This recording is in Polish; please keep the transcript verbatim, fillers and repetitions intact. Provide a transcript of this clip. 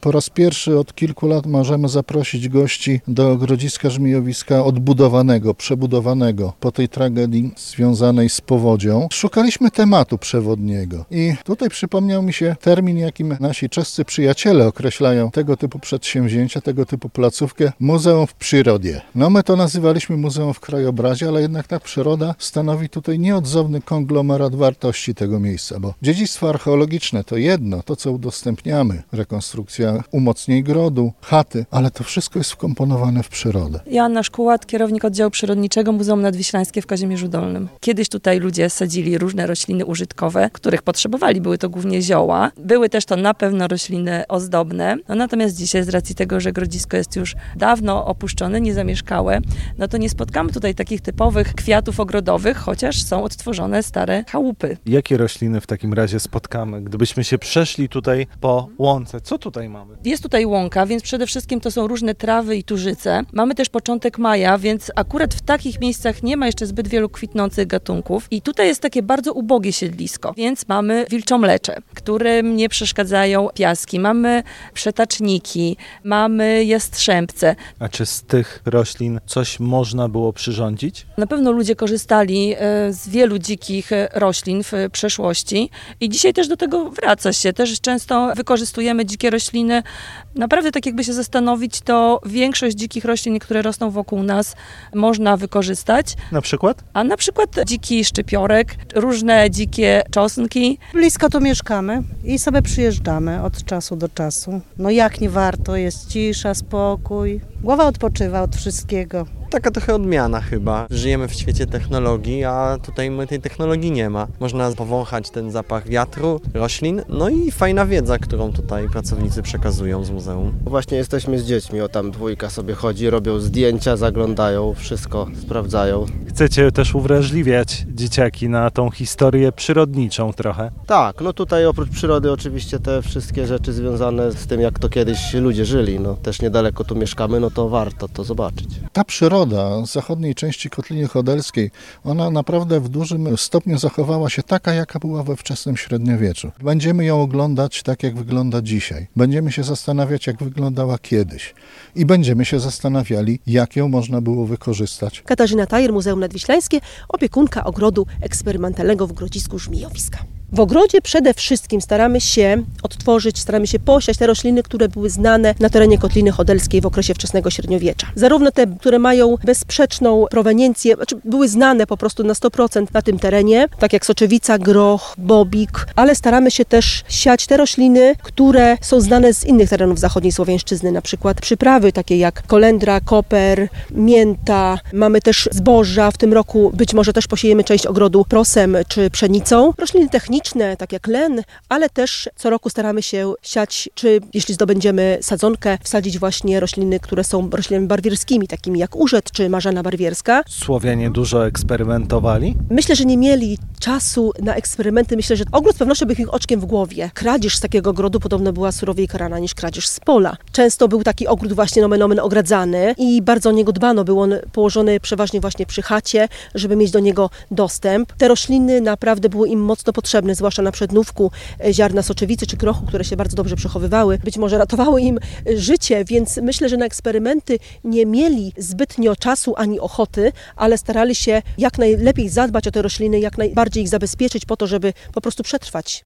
Po raz pierwszy od kilku lat możemy zaprosić gości do Grodziska Żmijowiska odbudowanego, przebudowanego po tej tragedii związanej z powodzią. Szukaliśmy tematu przewodniego i tutaj przypomniał mi się termin, jakim nasi czescy przyjaciele określają tego typu przedsięwzięcia, tego typu placówkę, muzeum w przyrodzie. No my to nazywaliśmy muzeum w krajobrazie, ale jednak ta przyroda stanowi tutaj nieodzowny konglomerat wartości tego miejsca, bo dziedzictwo archeologiczne to jedno, to co udostępniamy, rekonstrukcja umocnień grodu, chaty, ale to wszystko jest wkomponowane w przyrodę. Joanna Szkułat, kierownik oddziału przyrodniczego Muzeum Nadwiślańskie w Kazimierzu Dolnym. Kiedyś tutaj ludzie sadzili różne rośliny użytkowe, których potrzebowali. Były to głównie zioła. Były też to na pewno rośliny ozdobne. No natomiast dzisiaj z racji tego, że Grodzisko jest już dawno opuszczone, niezamieszkałe, no to nie spotkamy tutaj takich typowych kwiatów ogrodowych, chociaż są odtworzone stare chałupy. Jakie rośliny w takim razie spotkamy? Gdybyśmy się przeszli tutaj po łące, co tutaj mamy? Jest tutaj łąka, więc przede wszystkim to są różne trawy i turzyce. Mamy też początek maja, więc akurat w takich miejscach nie ma jeszcze zbyt wielu kwitnących gatunków. I tutaj jest takie bardzo ubogie siedlisko, więc mamy wilczomlecze, którym nie przeszkadzają piaski. Mamy przetaczniki, mamy jastrzębce. A czy z tych roślin coś można było przyrządzić? Na pewno ludzie korzystali z wielu dzikich roślin w przeszłości i dzisiaj też do tego wraca się. Też często wykorzystujemy dzikie rośliny. Naprawdę tak jakby się zastanowić, to większość dzikich roślin, które rosną wokół nas, można wykorzystać. Na przykład? A na przykład dziki szczypiorek, różne dzikie czosnki. Blisko tu mieszkamy i sobie przyjeżdżamy od czasu do czasu. No jak nie warto, jest cisza, spokój. Głowa odpoczywa od wszystkiego. Taka trochę odmiana chyba. Żyjemy w świecie technologii, a tutaj my tej technologii nie ma. Można powąchać ten zapach wiatru, roślin, no i fajna wiedza, którą tutaj pracownicy przekazują z muzeum. Właśnie jesteśmy z dziećmi, o tam dwójka sobie chodzi, robią zdjęcia, zaglądają, wszystko sprawdzają. Chcecie też uwrażliwiać dzieciaki na tą historię przyrodniczą trochę? Tak, no tutaj oprócz przyrody oczywiście te wszystkie rzeczy związane z tym, jak to kiedyś ludzie żyli, no też niedaleko tu mieszkamy, no to warto to zobaczyć. Ta przyroda z zachodniej części Kotliny Chodelskiej, ona naprawdę w dużym stopniu zachowała się taka, jaka była we wczesnym średniowieczu. Będziemy ją oglądać tak, jak wygląda dzisiaj. Będziemy się zastanawiać, jak wyglądała kiedyś. I będziemy się zastanawiali, jak ją można było wykorzystać. Katarzyna Tajer, Muzeum Nadwiślańskie, opiekunka ogrodu eksperymentalnego w Grodzisku Żmijowiska. W ogrodzie przede wszystkim staramy się odtworzyć, staramy się posiać te rośliny, które były znane na terenie Kotliny Chodelskiej w okresie wczesnego średniowiecza. Zarówno te, które mają bezsprzeczną proweniencję, znaczy były znane po prostu na sto procent na tym terenie, tak jak soczewica, groch, bobik, ale staramy się też siać te rośliny, które są znane z innych terenów zachodniej Słowiańszczyzny, na przykład przyprawy takie jak kolendra, koper, mięta. Mamy też zboża, w tym roku być może też posiejemy część ogrodu prosem czy pszenicą. Rośliny techniczne, tak jak len, ale też co roku staramy się siać, czy jeśli zdobędziemy sadzonkę, wsadzić właśnie rośliny, które są roślinami barwierskimi, takimi jak urzet czy marzana barwierska. Słowianie dużo eksperymentowali? Myślę, że nie mieli czasu na eksperymenty. Myślę, że ogród z pewnością był ich oczkiem w głowie. Kradzież z takiego ogrodu podobno była surowiej karana niż kradzież z pola. Często był taki ogród właśnie nomen omen ogradzany i bardzo o niego dbano. Był on położony przeważnie właśnie przy chacie, żeby mieć do niego dostęp. Te rośliny naprawdę były im mocno potrzebne, zwłaszcza na przednówku ziarna soczewicy czy grochu, które się bardzo dobrze przechowywały. Być może ratowały im życie, więc myślę, że na eksperymenty nie mieli zbytnio czasu ani ochoty, ale starali się jak najlepiej zadbać o te rośliny, jak najbardziej ich zabezpieczyć po to, żeby po prostu przetrwać.